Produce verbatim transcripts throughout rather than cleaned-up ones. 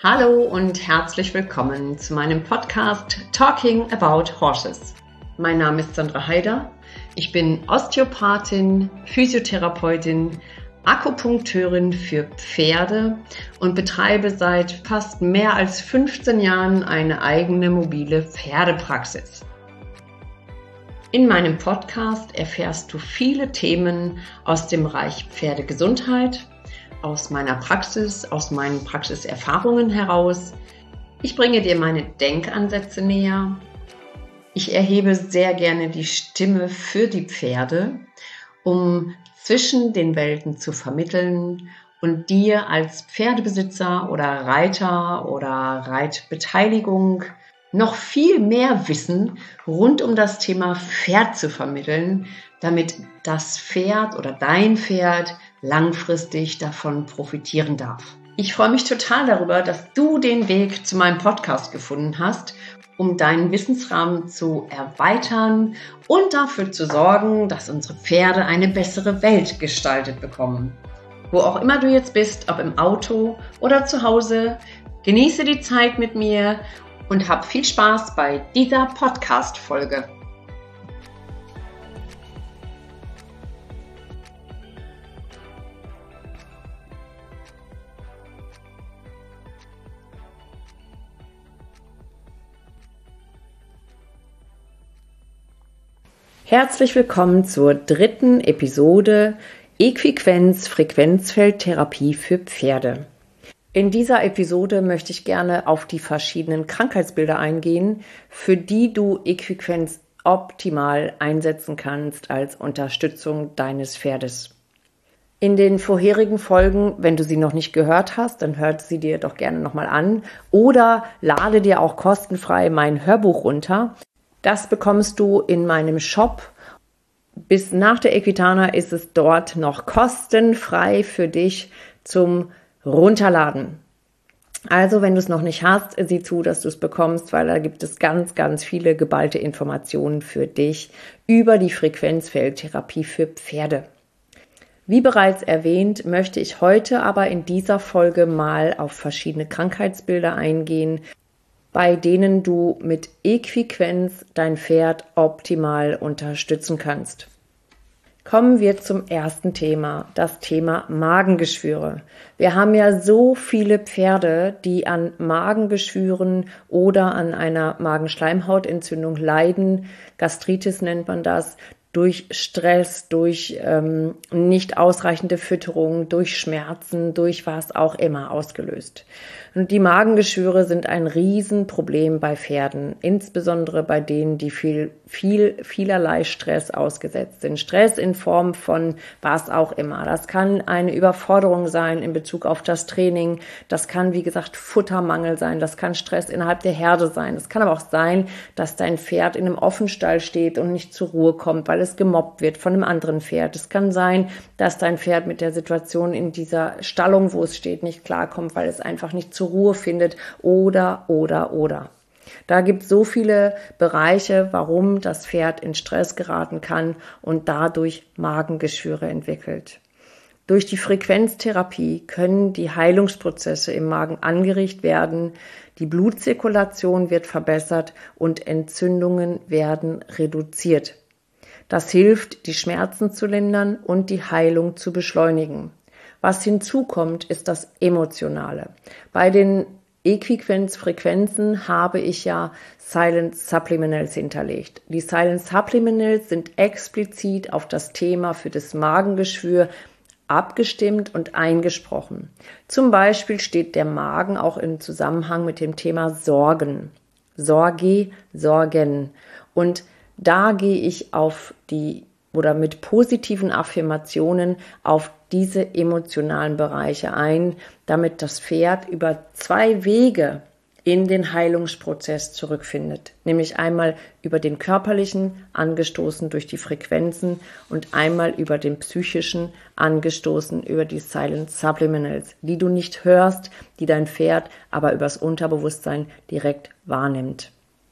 Hallo und herzlich willkommen zu meinem Podcast Talking About Horses. Mein Name ist Sandra Haider. Ich bin Osteopathin, Physiotherapeutin, Akupunkteurin für Pferde und betreibe seit fast mehr als fünfzehn Jahren eine eigene mobile Pferdepraxis. In meinem Podcast erfährst du viele Themen aus dem Bereich Pferdegesundheit, aus meiner Praxis, aus meinen Praxiserfahrungen heraus. Ich bringe dir meine Denkansätze näher. Ich erhebe sehr gerne die Stimme für die Pferde, um zwischen den Welten zu vermitteln und dir als Pferdebesitzer oder Reiter oder Reitbeteiligung noch viel mehr Wissen rund um das Thema Pferd zu vermitteln, damit das Pferd oder dein Pferd langfristig davon profitieren darf. Ich freue mich total darüber, dass du den Weg zu meinem Podcast gefunden hast, um deinen Wissensrahmen zu erweitern und dafür zu sorgen, dass unsere Pferde eine bessere Welt gestaltet bekommen. Wo auch immer du jetzt bist, ob im Auto oder zu Hause, genieße die Zeit mit mir und hab viel Spaß bei dieser Podcast-Folge. Herzlich willkommen zur dritten Episode Equiquenz-Frequenzfeldtherapie für Pferde. In dieser Episode möchte ich gerne auf die verschiedenen Krankheitsbilder eingehen, für die du Equiquenz optimal einsetzen kannst als Unterstützung deines Pferdes. In den vorherigen Folgen, wenn du sie noch nicht gehört hast, dann hör sie dir doch gerne nochmal an oder lade dir auch kostenfrei mein Hörbuch runter. Das bekommst du in meinem Shop. Bis nach der Equitana ist es dort noch kostenfrei für dich zum Runterladen. Also, wenn du es noch nicht hast, sieh zu, dass du es bekommst, weil da gibt es ganz, ganz viele geballte Informationen für dich über die Frequenzfeldtherapie für Pferde. Wie bereits erwähnt, möchte ich heute aber in dieser Folge mal auf verschiedene Krankheitsbilder eingehen, bei denen du mit Equiquenz dein Pferd optimal unterstützen kannst. Kommen wir zum ersten Thema, das Thema Magengeschwüre. Wir haben ja so viele Pferde, die an Magengeschwüren oder an einer Magenschleimhautentzündung leiden. Gastritis nennt man das. Durch Stress, durch ähm, nicht ausreichende Fütterung, durch Schmerzen, durch was auch immer ausgelöst. Und die Magengeschwüre sind ein Riesenproblem bei Pferden, insbesondere bei denen, die viel, viel, vielerlei Stress ausgesetzt sind. Stress in Form von was auch immer. Das kann eine Überforderung sein in Bezug auf das Training. Das kann, wie gesagt, Futtermangel sein. Das kann Stress innerhalb der Herde sein. Es kann aber auch sein, dass dein Pferd in einem Offenstall steht und nicht zur Ruhe kommt, weil es gemobbt wird von einem anderen Pferd. Es kann sein, dass dein Pferd mit der Situation in dieser Stallung, wo es steht, nicht klarkommt, weil es einfach nicht zur Ruhe findet oder, oder, oder. Da gibt es so viele Bereiche, warum das Pferd in Stress geraten kann und dadurch Magengeschwüre entwickelt. Durch die Frequenztherapie können die Heilungsprozesse im Magen angeregt werden, die Blutzirkulation wird verbessert und Entzündungen werden reduziert. Das hilft, die Schmerzen zu lindern und die Heilung zu beschleunigen. Was hinzukommt, ist das Emotionale. Bei den Equiquenz-Frequenzen habe ich ja Silent Subliminals hinterlegt. Die Silent Subliminals sind explizit auf das Thema für das Magengeschwür abgestimmt und eingesprochen. Zum Beispiel steht der Magen auch im Zusammenhang mit dem Thema Sorgen. Sorge, Sorgen. Und da gehe ich auf die oder mit positiven Affirmationen auf diese emotionalen Bereiche ein, damit das Pferd über zwei Wege in den Heilungsprozess zurückfindet. Nämlich einmal über den körperlichen, angestoßen durch die Frequenzen, und einmal über den psychischen, angestoßen über die Silent Subliminals, die du nicht hörst, die dein Pferd aber übers Unterbewusstsein direkt wahrnimmt.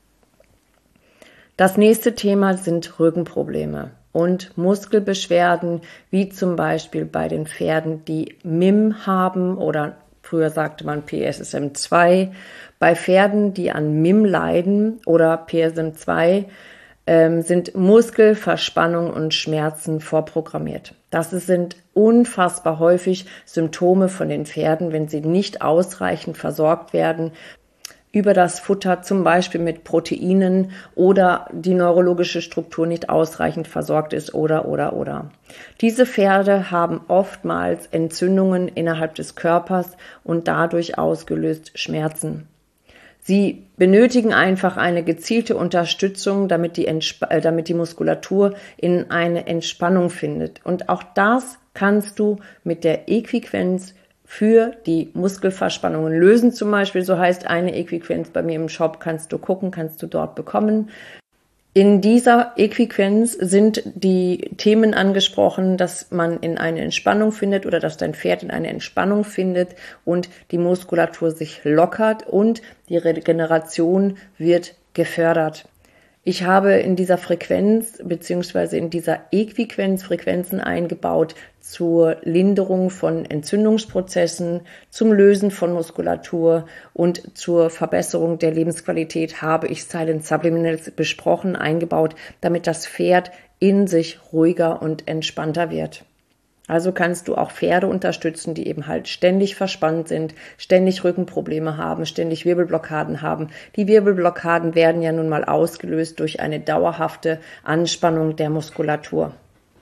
Das nächste Thema sind Rückenprobleme und Muskelbeschwerden, wie zum Beispiel bei den Pferden, die M I M haben oder Früher sagte man P S S M zwei. Bei Pferden, die an M I M leiden oder P S S M zwei, ähm, sind Muskelverspannung und Schmerzen vorprogrammiert. Das sind unfassbar häufig Symptome von den Pferden, wenn sie nicht ausreichend versorgt werden über das Futter, zum Beispiel mit Proteinen, oder die neurologische Struktur nicht ausreichend versorgt ist oder, oder, oder. Diese Pferde haben oftmals Entzündungen innerhalb des Körpers und dadurch ausgelöst Schmerzen. Sie benötigen einfach eine gezielte Unterstützung, damit die, Entsp- äh, damit die Muskulatur in eine Entspannung findet. Und auch das kannst du mit der Equiquenz für die Muskelverspannungen lösen. Zum Beispiel, so heißt eine Equiquenz bei mir im Shop, kannst du gucken, kannst du dort bekommen. In dieser Equiquenz sind die Themen angesprochen, dass man in eine Entspannung findet oder dass dein Pferd in eine Entspannung findet und die Muskulatur sich lockert und die Regeneration wird gefördert. Ich habe in dieser Frequenz bzw. in dieser Equiquenz Frequenzen eingebaut zur Linderung von Entzündungsprozessen, zum Lösen von Muskulatur und zur Verbesserung der Lebensqualität habe ich Silent Subliminals besprochen, eingebaut, damit das Pferd in sich ruhiger und entspannter wird. Also kannst du auch Pferde unterstützen, die eben halt ständig verspannt sind, ständig Rückenprobleme haben, ständig Wirbelblockaden haben. Die Wirbelblockaden werden ja nun mal ausgelöst durch eine dauerhafte Anspannung der Muskulatur.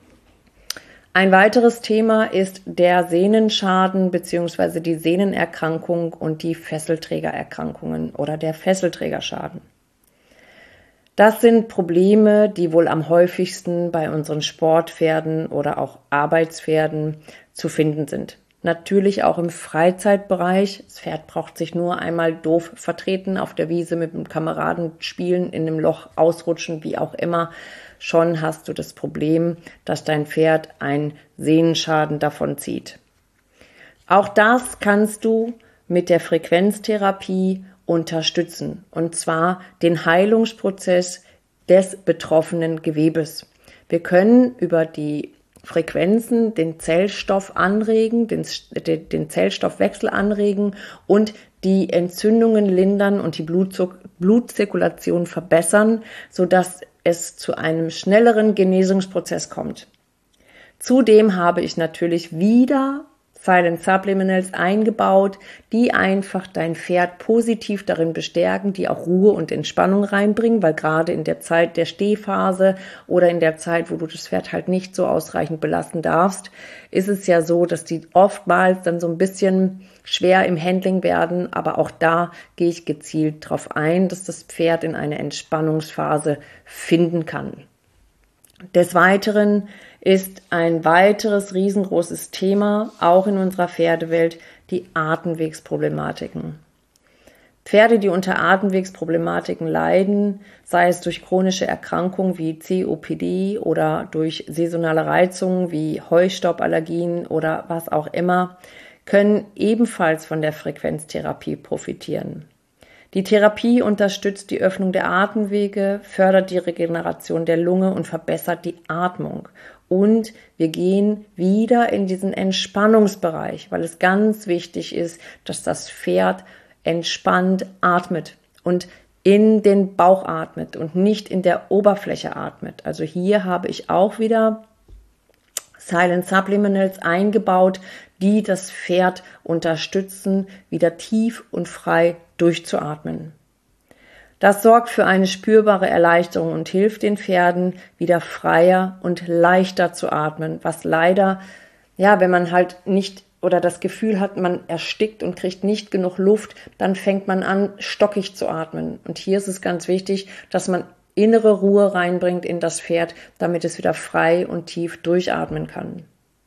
Ein weiteres Thema ist der Sehnenschaden bzw. die Sehnenerkrankung und die Fesselträgererkrankungen oder der Fesselträgerschaden. Das sind Probleme, die wohl am häufigsten bei unseren Sportpferden oder auch Arbeitspferden zu finden sind. Natürlich auch im Freizeitbereich. Das Pferd braucht sich nur einmal doof vertreten, auf der Wiese mit dem Kameraden spielen, in einem Loch ausrutschen, wie auch immer. Schon hast du das Problem, dass dein Pferd einen Sehnenschaden davon zieht. Auch das kannst du mit der Frequenztherapie unterstützen, und zwar den Heilungsprozess des betroffenen Gewebes. Wir können über die Frequenzen den Zellstoff anregen, den, den Zellstoffwechsel anregen und die Entzündungen lindern und die Blutzug- Blutzirkulation verbessern, sodass es zu einem schnelleren Genesungsprozess kommt. Zudem habe ich natürlich wieder Silent Subliminals eingebaut, die einfach dein Pferd positiv darin bestärken, die auch Ruhe und Entspannung reinbringen, weil gerade in der Zeit der Stehphase oder in der Zeit, wo du das Pferd halt nicht so ausreichend belasten darfst, ist es ja so, dass die oftmals dann so ein bisschen schwer im Handling werden, aber auch da gehe ich gezielt drauf ein, dass das Pferd in eine Entspannungsphase finden kann. Des Weiteren ist ein weiteres riesengroßes Thema, auch in unserer Pferdewelt, die Atemwegsproblematiken. Pferde, die unter Atemwegsproblematiken leiden, sei es durch chronische Erkrankungen wie C O P D oder durch saisonale Reizungen wie Heustauballergien oder was auch immer, können ebenfalls von der Frequenztherapie profitieren. Die Therapie unterstützt die Öffnung der Atemwege, fördert die Regeneration der Lunge und verbessert die Atmung. Und wir gehen wieder in diesen Entspannungsbereich, weil es ganz wichtig ist, dass das Pferd entspannt atmet und in den Bauch atmet und nicht in der Oberfläche atmet. Also hier habe ich auch wieder Silent Subliminals eingebaut, die das Pferd unterstützen, wieder tief und frei durchzuatmen. Das sorgt für eine spürbare Erleichterung und hilft den Pferden, wieder freier und leichter zu atmen, was leider, ja, wenn man halt nicht oder das Gefühl hat, man erstickt und kriegt nicht genug Luft, dann fängt man an, stockig zu atmen. Und hier ist es ganz wichtig, dass man innere Ruhe reinbringt in das Pferd, damit es wieder frei und tief durchatmen kann.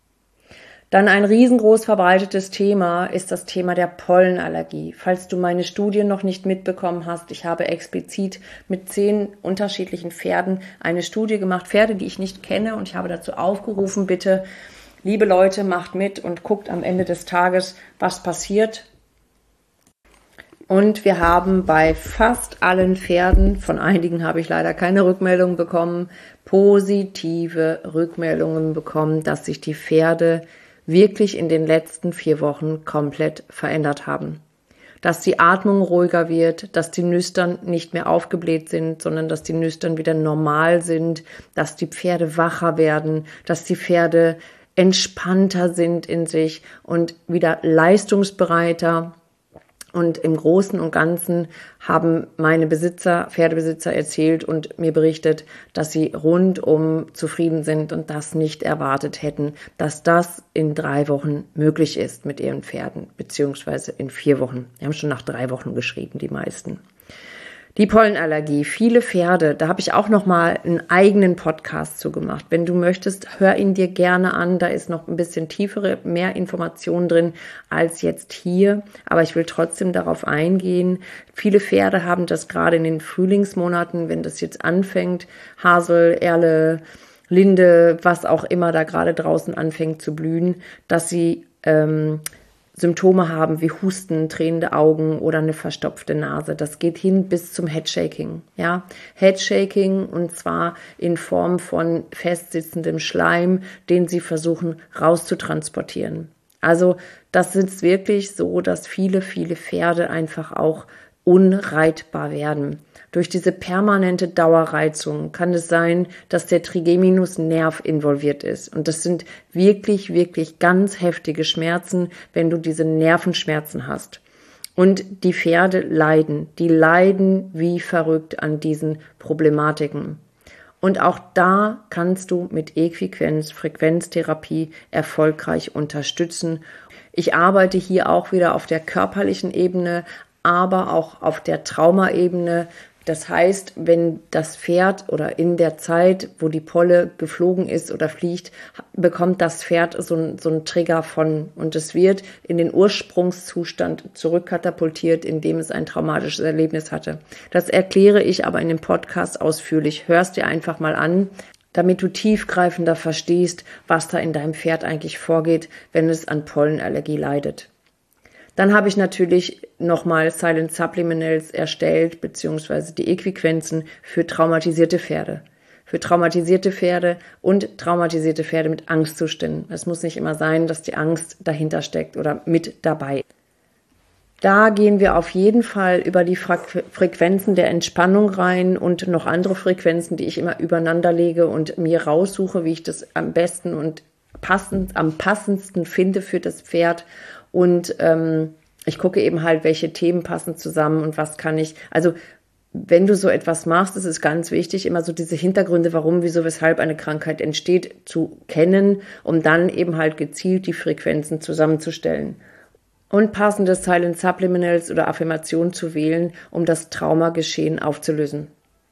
Dann ein riesengroß verbreitetes Thema ist das Thema der Pollenallergie. Falls du meine Studie noch nicht mitbekommen hast, ich habe explizit mit zehn unterschiedlichen Pferden eine Studie gemacht, Pferde, die ich nicht kenne, und ich habe dazu aufgerufen, bitte, liebe Leute, macht mit und guckt am Ende des Tages, was passiert. Und wir haben bei fast allen Pferden, von einigen habe ich leider keine Rückmeldung bekommen, positive Rückmeldungen bekommen, dass sich die Pferde wirklich in den letzten vier Wochen komplett verändert haben. Dass die Atmung ruhiger wird, dass die Nüstern nicht mehr aufgebläht sind, sondern dass die Nüstern wieder normal sind, dass die Pferde wacher werden, dass die Pferde entspannter sind in sich und wieder leistungsbereiter. Und im Großen und Ganzen haben meine Besitzer, Pferdebesitzer erzählt und mir berichtet, dass sie rundum zufrieden sind und das nicht erwartet hätten, dass das in drei Wochen möglich ist mit ihren Pferden, beziehungsweise in vier Wochen. Die haben schon nach drei Wochen geschrieben, die meisten. Die Pollenallergie, viele Pferde, da habe ich auch noch mal einen eigenen Podcast zu gemacht. Wenn du möchtest, hör ihn dir gerne an, da ist noch ein bisschen tiefere, mehr Informationen drin als jetzt hier, aber ich will trotzdem darauf eingehen. Viele Pferde haben das gerade in den Frühlingsmonaten, wenn das jetzt anfängt, Hasel, Erle, Linde, was auch immer da gerade draußen anfängt zu blühen, dass sie ähm, Symptome haben wie Husten, tränende Augen oder eine verstopfte Nase. Das geht hin bis zum Headshaking. Ja, Headshaking und zwar in Form von festsitzendem Schleim, den sie versuchen rauszutransportieren. Also das ist wirklich so, dass viele, viele Pferde einfach auch unreitbar werden. Durch diese permanente Dauerreizung kann es sein, dass der Trigeminusnerv involviert ist. Und das sind wirklich, wirklich ganz heftige Schmerzen, wenn du diese Nervenschmerzen hast. Und die Pferde leiden, die leiden wie verrückt an diesen Problematiken. Und auch da kannst du mit Equiquenz, Frequenztherapie erfolgreich unterstützen. Ich arbeite hier auch wieder auf der körperlichen Ebene, aber auch auf der Traumaebene. Das heißt, wenn das Pferd oder in der Zeit, wo die Polle geflogen ist oder fliegt, bekommt das Pferd so, ein, so einen Trigger von und es wird in den Ursprungszustand zurückkatapultiert, indem es ein traumatisches Erlebnis hatte. Das erkläre ich aber in dem Podcast ausführlich. Hörst dir einfach mal an, damit du tiefgreifender verstehst, was da in deinem Pferd eigentlich vorgeht, wenn es an Pollenallergie leidet. Dann habe ich natürlich nochmal Silent Subliminals erstellt, beziehungsweise die Equiquenzen für traumatisierte Pferde. Für traumatisierte Pferde und traumatisierte Pferde mit Angstzuständen. Es muss nicht immer sein, dass die Angst dahinter steckt oder mit dabei. Da gehen wir auf jeden Fall über die Frequenzen der Entspannung rein und noch andere Frequenzen, die ich immer übereinander lege und mir raussuche, wie ich das am besten und passend, am passendsten finde für das Pferd. Und ähm, ich gucke eben halt, welche Themen passen zusammen und was kann ich, also wenn du so etwas machst, ist es ganz wichtig, immer so diese Hintergründe, warum, wieso, weshalb eine Krankheit entsteht, zu kennen, um dann eben halt gezielt die Frequenzen zusammenzustellen. Und passende Silent Subliminals oder Affirmationen zu wählen, um das Traumageschehen aufzulösen.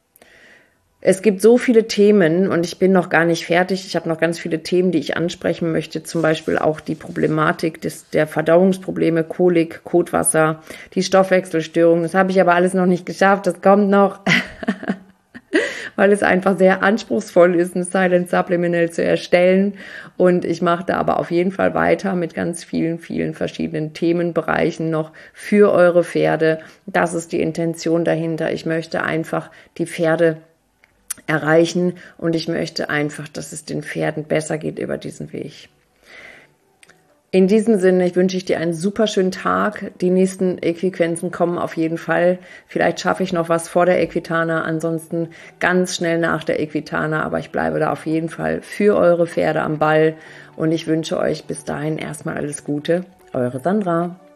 Es gibt so viele Themen und ich bin noch gar nicht fertig. Ich habe noch ganz viele Themen, die ich ansprechen möchte. Zum Beispiel auch die Problematik des, der Verdauungsprobleme, Kolik, Kotwasser, die Stoffwechselstörungen. Das habe ich aber alles noch nicht geschafft. Das kommt noch, weil es einfach sehr anspruchsvoll ist, ein Silent Subliminal zu erstellen. Und ich mache da aber auf jeden Fall weiter mit ganz vielen, vielen verschiedenen Themenbereichen noch für eure Pferde. Das ist die Intention dahinter. Ich möchte einfach die Pferde erreichen und ich möchte einfach, dass es den Pferden besser geht über diesen Weg. In diesem Sinne wünsche ich dir einen super schönen Tag. Die nächsten Equiquenzen kommen auf jeden Fall. Vielleicht schaffe ich noch was vor der Equitana, ansonsten ganz schnell nach der Equitana, aber ich bleibe da auf jeden Fall für eure Pferde am Ball und ich wünsche euch bis dahin erstmal alles Gute. Eure Sandra.